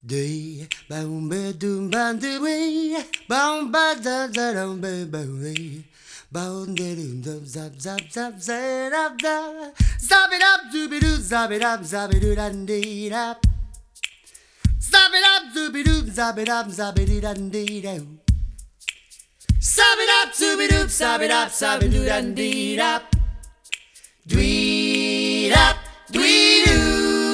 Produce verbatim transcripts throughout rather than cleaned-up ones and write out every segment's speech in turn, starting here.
Day, boom, ba, doom, ba, do, we, boom, ba, da, da, dum, ba, ba, we, boom, da, doom, dum, zap, zap, zap, zap, up, da, zap it up, dooby doo, zap it up, zap it doo, dan, dee, da, zap it up, dooby doo, zap it up, zap it doo, dan, dee, da, zap it up, dooby doo, zap it up, zap it doo, dan, dee, da, dwee, up, dwee, doo.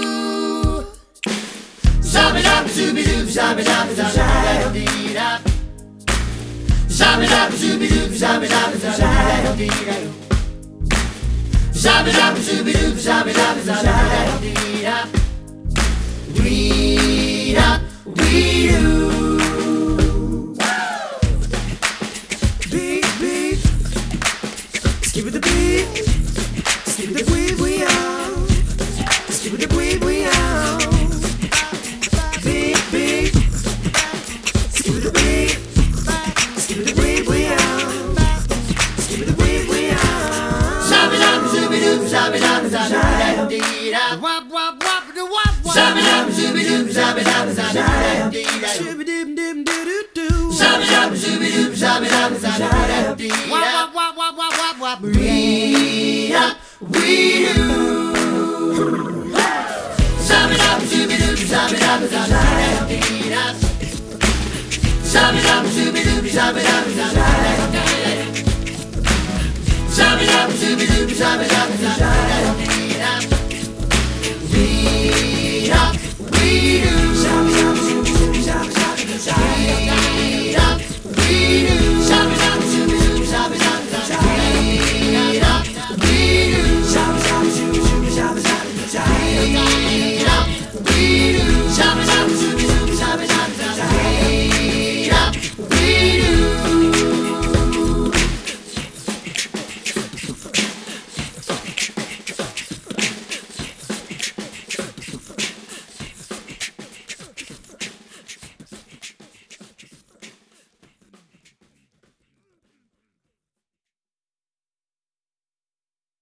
Zab it up, zooby doo, zab it up, zab it up, zab it up, zooby doo, zab it up, zab it up, zab it up, zooby doo, zab it up, zab it up, we up, we do. Beat, beat, skip it the beat, skip it the beat, we out, skip it the beat, we out. Beat, beat, skip it the beat, skip it the beat, we out, skip it the beat, we out. Zab it up, zooby doo, zab it up, zab it up, wop wop wop, the wop wop. Zab it up, zooby doo, zab it up, zab it up, Shibby dim dim doo doo doo. zab it up, zooby doo, zab it up, zab it up, wop wop wop wop wop wop. We up, we do. Zab it up, zooby doo, zab it up, zab it up, zab it up, zooby doo, zab it up, zab it up, zab it up, zooby doo, zab it up, zab it up, we up, we do.